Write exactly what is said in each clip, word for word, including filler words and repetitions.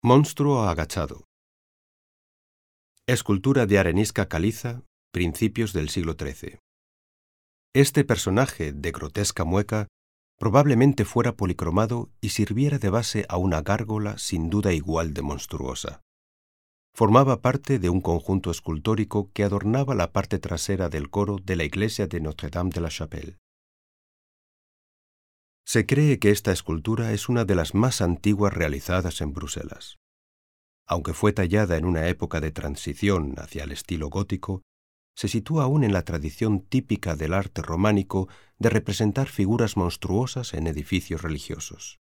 Monstruo agachado. Escultura de arenisca caliza, principios del siglo trece. Este personaje, de grotesca mueca, probablemente fuera policromado y sirviera de base a una gárgola sin duda igual de monstruosa. Formaba parte de un conjunto escultórico que adornaba la parte trasera del coro de la iglesia de Notre-Dame de la Chapelle. Se cree que esta escultura es una de las más antiguas realizadas en Bruselas. Aunque fue tallada en una época de transición hacia el estilo gótico, se sitúa aún en la tradición típica del arte románico de representar figuras monstruosas en edificios religiosos.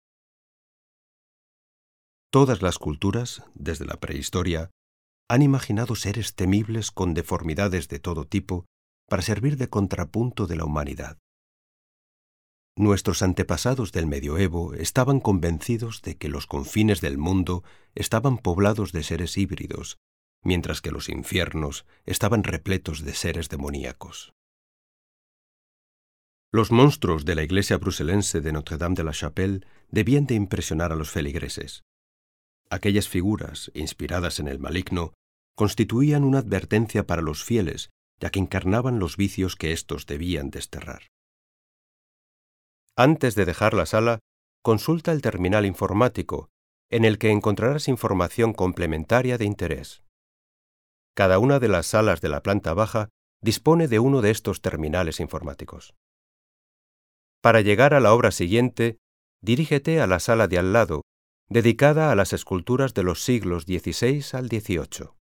Todas las culturas, desde la prehistoria, han imaginado seres temibles con deformidades de todo tipo para servir de contrapunto de la humanidad. Nuestros antepasados del medioevo estaban convencidos de que los confines del mundo estaban poblados de seres híbridos, mientras que los infiernos estaban repletos de seres demoníacos. Los monstruos de la iglesia bruselense de Notre-Dame de la Chapelle debían de impresionar a los feligreses. Aquellas figuras, inspiradas en el maligno, constituían una advertencia para los fieles, ya que encarnaban los vicios que éstos debían desterrar. Antes de dejar la sala, consulta el terminal informático, en el que encontrarás información complementaria de interés. Cada una de las salas de la planta baja dispone de uno de estos terminales informáticos. Para llegar a la obra siguiente, dirígete a la sala de al lado, dedicada a las esculturas de los siglos dieciséis al dieciocho.